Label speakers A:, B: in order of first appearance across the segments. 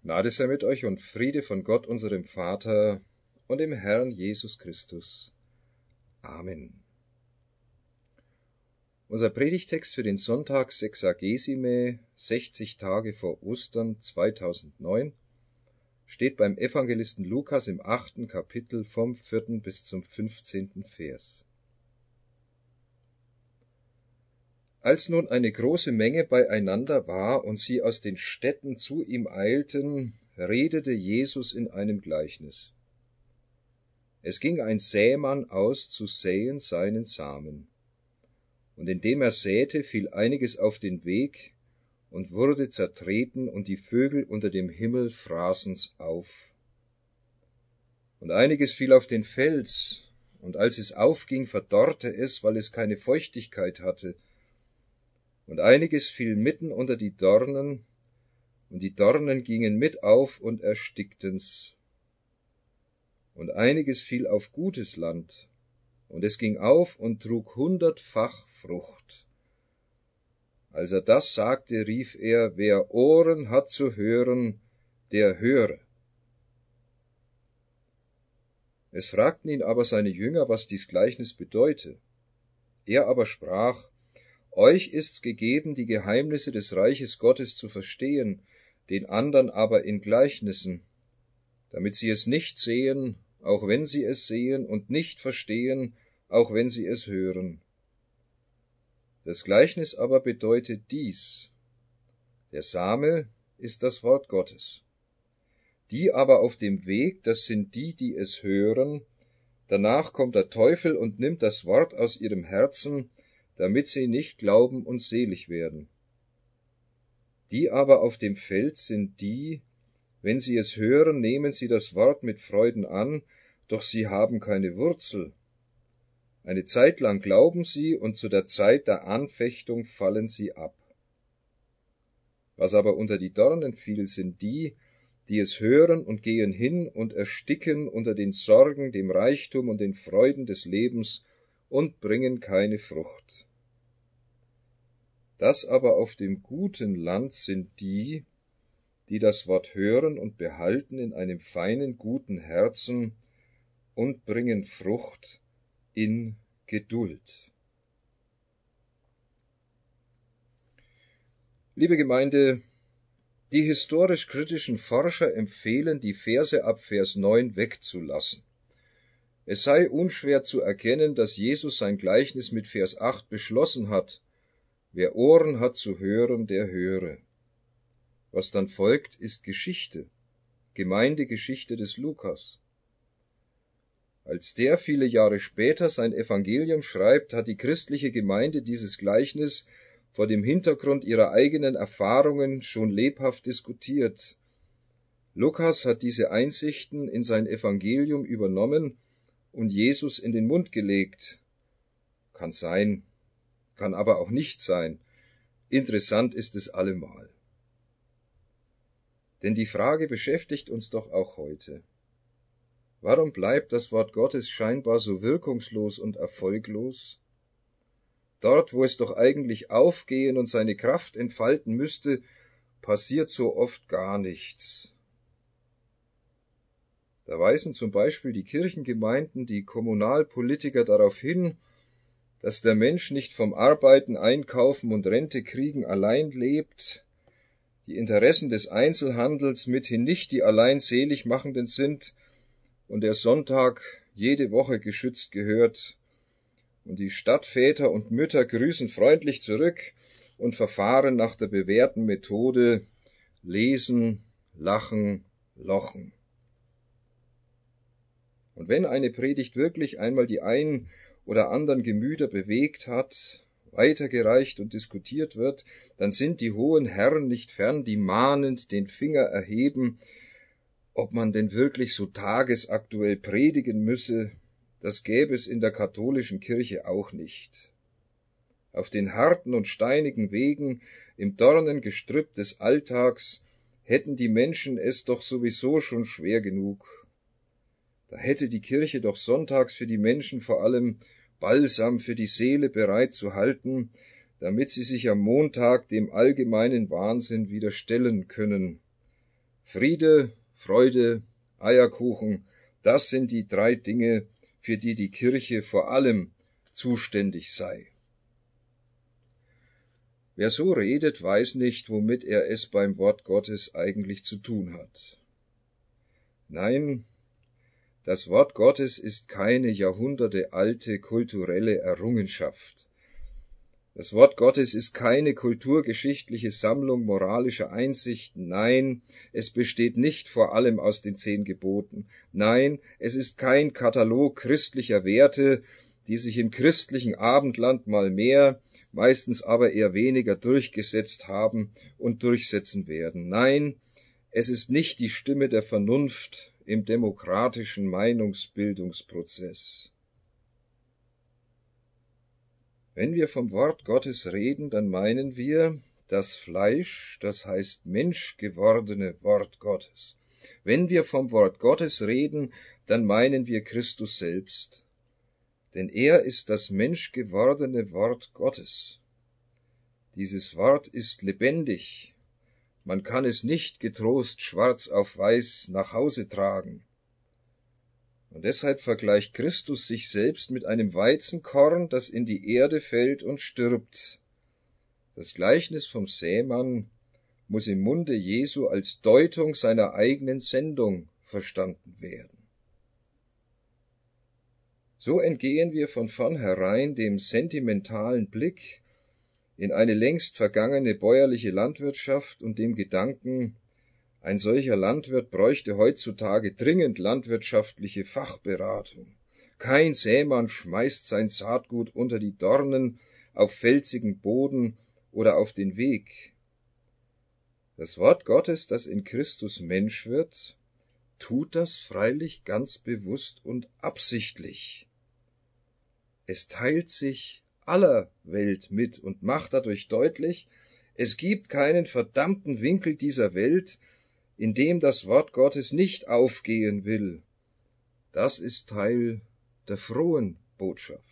A: Gnade sei mit euch und Friede von Gott, unserem Vater und dem Herrn Jesus Christus. Amen. Unser Predigtext für den Sonntag Sexagesime, 60 Tage vor Ostern 2009, steht beim Evangelisten Lukas im 8. Kapitel vom 4. bis zum 15. Vers. Als nun eine große Menge beieinander war und sie aus den Städten zu ihm eilten, redete Jesus in einem Gleichnis. Es ging ein Sämann aus zu säen seinen Samen. Und indem er säte, fiel einiges auf den Weg und wurde zertreten, und die Vögel unter dem Himmel fraßen's auf. Und einiges fiel auf den Fels, und als es aufging, verdorrte es, weil es keine Feuchtigkeit hatte. Und einiges fiel mitten unter die Dornen, und die Dornen gingen mit auf und erstickten's. Und einiges fiel auf gutes Land, und es ging auf und trug 100-fach Frucht. Als er das sagte, rief er, wer Ohren hat zu hören, der höre. Es fragten ihn aber seine Jünger, was dies Gleichnis bedeute. Er aber sprach, euch ist's gegeben, die Geheimnisse des Reiches Gottes zu verstehen, den andern aber in Gleichnissen, damit sie es nicht sehen, auch wenn sie es sehen, und nicht verstehen, auch wenn sie es hören. Das Gleichnis aber bedeutet dies: Der Same ist das Wort Gottes. Die aber auf dem Weg, das sind die, die es hören, danach kommt der Teufel und nimmt das Wort aus ihrem Herzen, damit sie nicht glauben und selig werden. Die aber auf dem Feld sind die, wenn sie es hören, nehmen sie das Wort mit Freuden an, doch sie haben keine Wurzel. Eine Zeit lang glauben sie, und zu der Zeit der Anfechtung fallen sie ab. Was aber unter die Dornen fiel, sind die, die es hören und gehen hin und ersticken unter den Sorgen, dem Reichtum und den Freuden des Lebens und bringen keine Frucht. Das aber auf dem guten Land sind die, die das Wort hören und behalten in einem feinen, guten Herzen und bringen Frucht in Geduld. Liebe Gemeinde, die historisch-kritischen Forscher empfehlen, die Verse ab Vers 9 wegzulassen. Es sei unschwer zu erkennen, dass Jesus sein Gleichnis mit Vers 8 beschlossen hat: Wer Ohren hat zu hören, der höre. Was dann folgt, ist Geschichte, Gemeindegeschichte des Lukas. Als der viele Jahre später sein Evangelium schreibt, hat die christliche Gemeinde dieses Gleichnis vor dem Hintergrund ihrer eigenen Erfahrungen schon lebhaft diskutiert. Lukas hat diese Einsichten in sein Evangelium übernommen und Jesus in den Mund gelegt. Kann sein, kann aber auch nicht sein. Interessant ist es allemal. Denn die Frage beschäftigt uns doch auch heute. Warum bleibt das Wort Gottes scheinbar so wirkungslos und erfolglos? Dort, wo es doch eigentlich aufgehen und seine Kraft entfalten müsste, passiert so oft gar nichts. Da weisen zum Beispiel die Kirchengemeinden, die Kommunalpolitiker darauf hin, dass der Mensch nicht vom Arbeiten, Einkaufen und Rente kriegen allein lebt, die Interessen des Einzelhandels mithin nicht die allein Seligmachenden sind und der Sonntag jede Woche geschützt gehört, und die Stadtväter und Mütter grüßen freundlich zurück und verfahren nach der bewährten Methode: lesen, lachen, lochen. Und wenn eine Predigt wirklich einmal die ein oder anderen Gemüter bewegt hat, weitergereicht und diskutiert wird, dann sind die hohen Herren nicht fern, die mahnend den Finger erheben, ob man denn wirklich so tagesaktuell predigen müsse. Das gäbe es in der katholischen Kirche auch nicht. Auf den harten und steinigen Wegen, im Dornengestrüpp des Alltags, hätten die Menschen es doch sowieso schon schwer genug. Da hätte die Kirche doch sonntags für die Menschen vor allem Balsam für die Seele bereit zu halten, damit sie sich am Montag dem allgemeinen Wahnsinn wieder stellen können. Friede, Freude, Eierkuchen, das sind die 3 Dinge, für die die Kirche vor allem zuständig sei. Wer so redet, weiß nicht, womit er es beim Wort Gottes eigentlich zu tun hat. Nein, das Wort Gottes ist keine jahrhundertealte kulturelle Errungenschaft. Das Wort Gottes ist keine kulturgeschichtliche Sammlung moralischer Einsichten. Nein, es besteht nicht vor allem aus den 10 Geboten. Nein, es ist kein Katalog christlicher Werte, die sich im christlichen Abendland mal mehr, meistens aber eher weniger durchgesetzt haben und durchsetzen werden. Nein, es ist nicht die Stimme der Vernunft im demokratischen Meinungsbildungsprozess. Wenn wir vom Wort Gottes reden, dann meinen wir das Fleisch, das heißt menschgewordene Wort Gottes. Wenn wir vom Wort Gottes reden, dann meinen wir Christus selbst. Denn er ist das menschgewordene Wort Gottes. Dieses Wort ist lebendig. Man kann es nicht getrost schwarz auf weiß nach Hause tragen. Und deshalb vergleicht Christus sich selbst mit einem Weizenkorn, das in die Erde fällt und stirbt. Das Gleichnis vom Sämann muss im Munde Jesu als Deutung seiner eigenen Sendung verstanden werden. So entgehen wir von vornherein dem sentimentalen Blick in eine längst vergangene bäuerliche Landwirtschaft und dem Gedanken, ein solcher Landwirt bräuchte heutzutage dringend landwirtschaftliche Fachberatung. Kein Sämann schmeißt sein Saatgut unter die Dornen, auf felsigen Boden oder auf den Weg. Das Wort Gottes, das in Christus Mensch wird, tut das freilich ganz bewusst und absichtlich. Es teilt sich aller Welt mit und macht dadurch deutlich, es gibt keinen verdammten Winkel dieser Welt, in dem das Wort Gottes nicht aufgehen will. Das ist Teil der frohen Botschaft.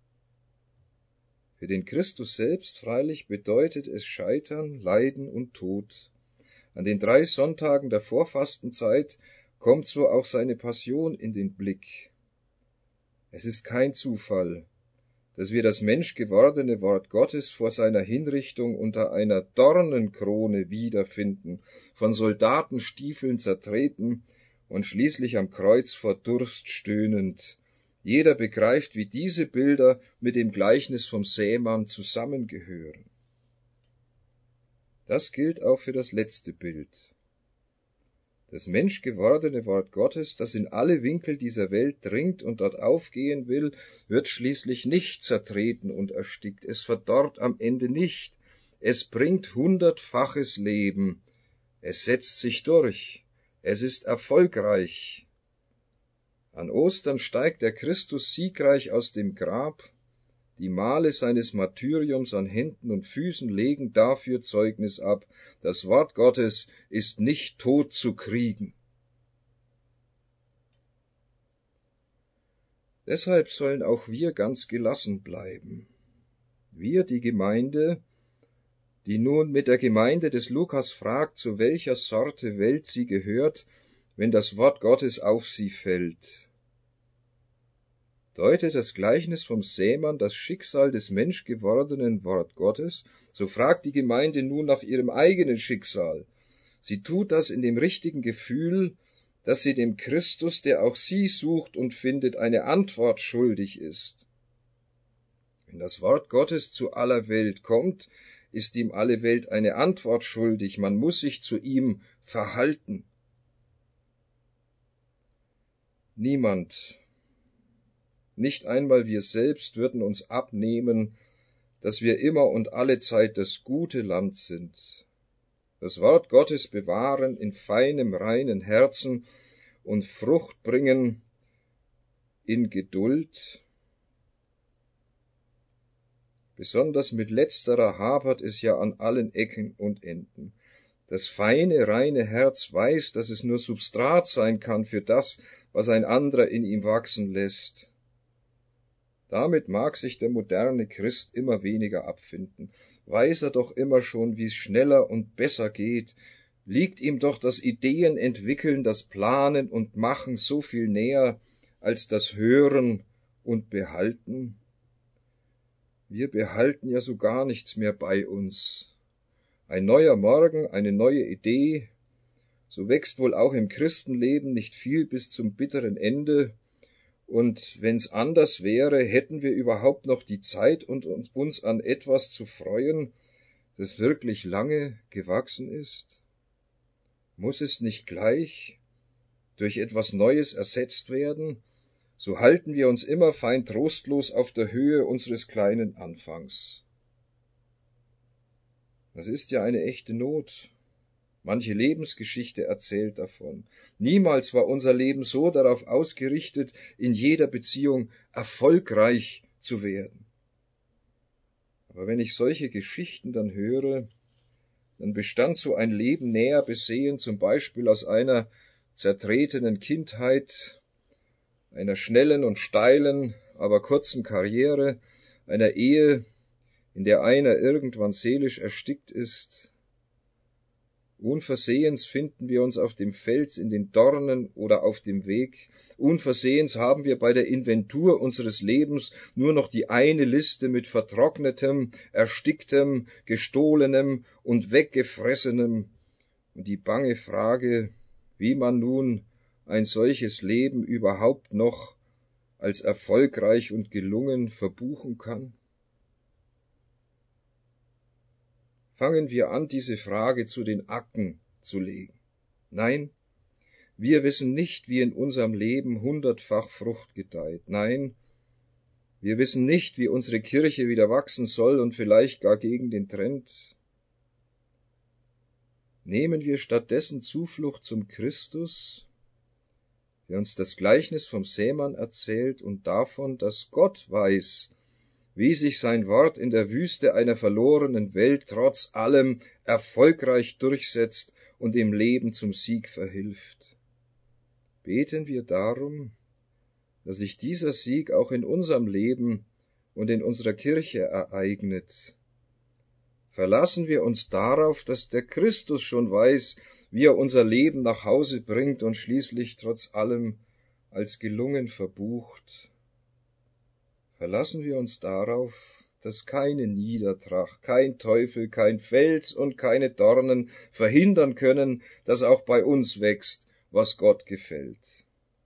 A: Für den Christus selbst freilich bedeutet es Scheitern, Leiden und Tod. An den 3 Sonntagen der Vorfastenzeit kommt so auch seine Passion in den Blick. Es ist kein Zufall, dass wir das menschgewordene Wort Gottes vor seiner Hinrichtung unter einer Dornenkrone wiederfinden, von Soldatenstiefeln zertreten und schließlich am Kreuz vor Durst stöhnend. Jeder begreift, wie diese Bilder mit dem Gleichnis vom Sämann zusammengehören. Das gilt auch für das letzte Bild. Das menschgewordene Wort Gottes, das in alle Winkel dieser Welt dringt und dort aufgehen will, wird schließlich nicht zertreten und erstickt. Es verdorrt am Ende nicht. Es bringt 100-faches Leben. Es setzt sich durch. Es ist erfolgreich. An Ostern steigt der Christus siegreich aus dem Grab. Die Male seines Martyriums an Händen und Füßen legen dafür Zeugnis ab. Das Wort Gottes ist nicht tot zu kriegen. Deshalb sollen auch wir ganz gelassen bleiben. Wir, die Gemeinde, die nun mit der Gemeinde des Lukas fragt, zu welcher Sorte Welt sie gehört, wenn das Wort Gottes auf sie fällt. Deutet das Gleichnis vom Sämann das Schicksal des menschgewordenen Wort Gottes, so fragt die Gemeinde nun nach ihrem eigenen Schicksal. Sie tut das in dem richtigen Gefühl, dass sie dem Christus, der auch sie sucht und findet, eine Antwort schuldig ist. Wenn das Wort Gottes zu aller Welt kommt, ist ihm alle Welt eine Antwort schuldig. Man muss sich zu ihm verhalten. Niemand, nicht einmal wir selbst, würden uns abnehmen, dass wir immer und alle Zeit das gute Land sind. Das Wort Gottes bewahren in feinem, reinen Herzen und Frucht bringen in Geduld. Besonders mit letzterer hapert es ja an allen Ecken und Enden. Das feine, reine Herz weiß, dass es nur Substrat sein kann für das, was ein anderer in ihm wachsen lässt. Damit mag sich der moderne Christ immer weniger abfinden. Weiß er doch immer schon, wie es schneller und besser geht, liegt ihm doch das Ideenentwickeln, das Planen und Machen so viel näher als das Hören und Behalten? Wir behalten ja so gar nichts mehr bei uns. Ein neuer Morgen, eine neue Idee, so wächst wohl auch im Christenleben nicht viel bis zum bitteren Ende, und wenn's anders wäre, hätten wir überhaupt noch die Zeit, uns an etwas zu freuen, das wirklich lange gewachsen ist? Muss es nicht gleich durch etwas Neues ersetzt werden? So halten wir uns immer fein trostlos auf der Höhe unseres kleinen Anfangs. Das ist ja eine echte Not. Manche Lebensgeschichte erzählt davon. Niemals war unser Leben so darauf ausgerichtet, in jeder Beziehung erfolgreich zu werden. Aber wenn ich solche Geschichten dann höre, dann bestand so ein Leben näher besehen zum Beispiel aus einer zertretenen Kindheit, einer schnellen und steilen, aber kurzen Karriere, einer Ehe, in der einer irgendwann seelisch erstickt ist. Unversehens finden wir uns auf dem Fels in den Dornen oder auf dem Weg. Unversehens haben wir bei der Inventur unseres Lebens nur noch die eine Liste mit Vertrocknetem, Ersticktem, Gestohlenem und Weggefressenem und die bange Frage, wie man nun ein solches Leben überhaupt noch als erfolgreich und gelungen verbuchen kann? Fangen wir an, diese Frage zu den Akten zu legen. Nein, wir wissen nicht, wie in unserem Leben 100-fach Frucht gedeiht. Nein, wir wissen nicht, wie unsere Kirche wieder wachsen soll und vielleicht gar gegen den Trend. Nehmen wir stattdessen Zuflucht zum Christus, der uns das Gleichnis vom Sämann erzählt und davon, dass Gott weiß, wie sich sein Wort in der Wüste einer verlorenen Welt trotz allem erfolgreich durchsetzt und im Leben zum Sieg verhilft. Beten wir darum, dass sich dieser Sieg auch in unserem Leben und in unserer Kirche ereignet. Verlassen wir uns darauf, dass der Christus schon weiß, wie er unser Leben nach Hause bringt und schließlich trotz allem als gelungen verbucht. Verlassen wir uns darauf, dass keine Niedertracht, kein Teufel, kein Fels und keine Dornen verhindern können, dass auch bei uns wächst, was Gott gefällt.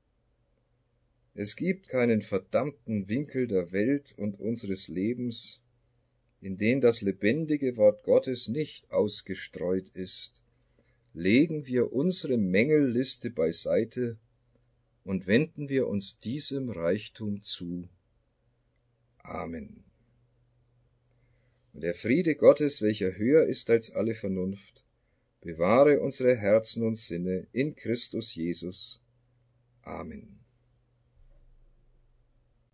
A: Es gibt keinen verdammten Winkel der Welt und unseres Lebens, in den das lebendige Wort Gottes nicht ausgestreut ist. Legen wir unsere Mängelliste beiseite und wenden wir uns diesem Reichtum zu. Amen. Und der Friede Gottes, welcher höher ist als alle Vernunft, bewahre unsere Herzen und Sinne in Christus Jesus. Amen.